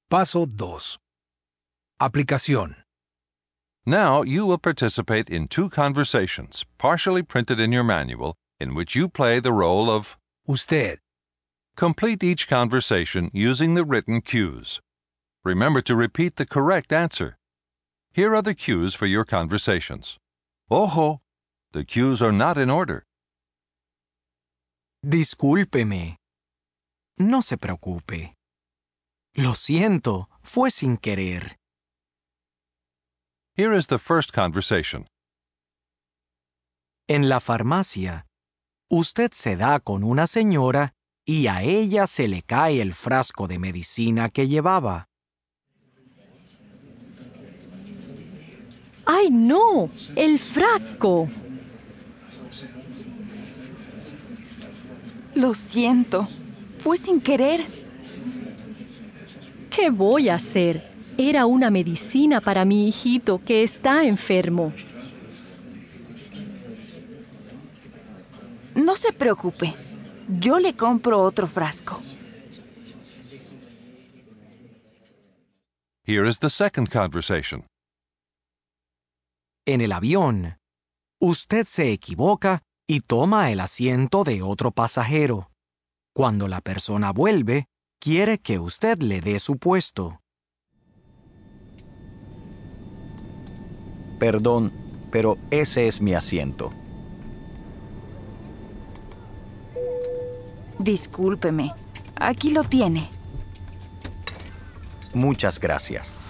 Paso 2. Aplicación. Now you will participate in 2 conversations, partially printed in your manual, in which you play the role of Usted. complete each conversation using the written cues. Remember to repeat the correct answer. Here are the cues for your conversations. Ojo! The cues are not in order. Discúlpeme. No se preocupe. Lo siento, fue sin querer. Here is the first conversation. En la farmacia, usted se da con una señora y a ella se le cae el frasco de medicina que llevaba. ¡Ay, no! ¡El frasco! Lo siento, fue sin querer. ¿Qué voy a hacer? Era una medicina para mi hijito que está enfermo. No se preocupe, yo le compro otro frasco. Here is the second conversation. En el avión, usted se equivoca y toma el asiento de otro pasajero. Cuando la persona vuelve, quiere que usted le dé su puesto. Perdón, pero ese es mi asiento. Discúlpeme, aquí lo tiene. Muchas gracias.